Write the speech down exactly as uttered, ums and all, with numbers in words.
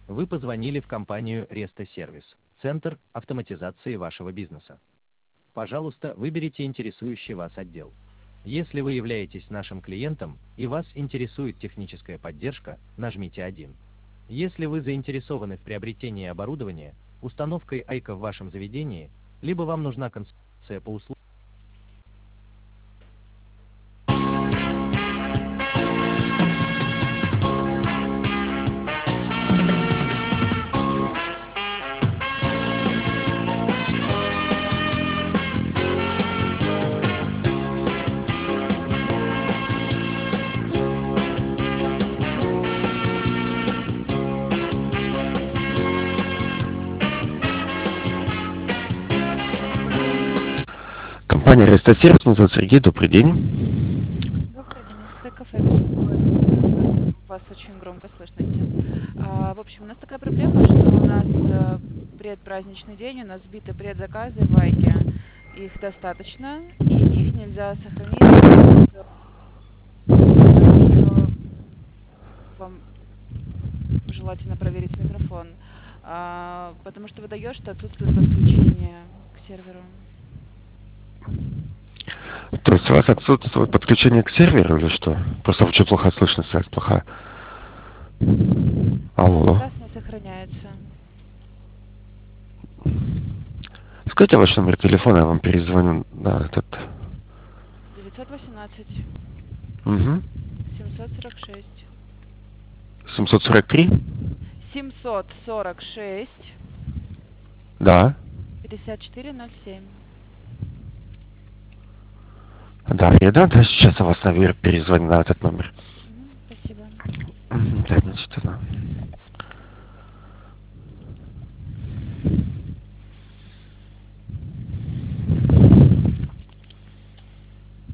Вы позвонили в компанию Resta Service, центр автоматизации вашего бизнеса. Пожалуйста, выберите интересующий вас отдел. Если вы являетесь нашим клиентом и вас интересует техническая поддержка, нажмите один. Если вы заинтересованы в приобретении оборудования, установкой айка в вашем заведении, либо вам нужна консультация по услугам, Компания Resta Service, меня зовут Сергей, добрый день. Добрый день, это кафе беспокоит. Вас очень громко слышно. А, в общем, у нас такая проблема, что у нас э, предпраздничный день, у нас сбиты предзаказы в Айке. Их достаточно, и их нельзя сохранить. Думаю, вам желательно проверить микрофон, а, потому что выдает, что отсутствует подключение к серверу. То есть у вас отсутствует подключение к серверу или что? Просто очень плохо слышно, связь плохая. Алло. Заказ не сохраняется. Скажите ваш номер телефона, я вам перезвоню на этот... девятьсот восемнадцать Угу. семьсот сорок шесть. семьсот сорок три? семьсот сорок шесть Да. пятьдесят четыре ноль семь. Да, я да, да, сейчас я вас наверх перезвоню на этот номер. Мгм, спасибо. Мгм, да, значит, да.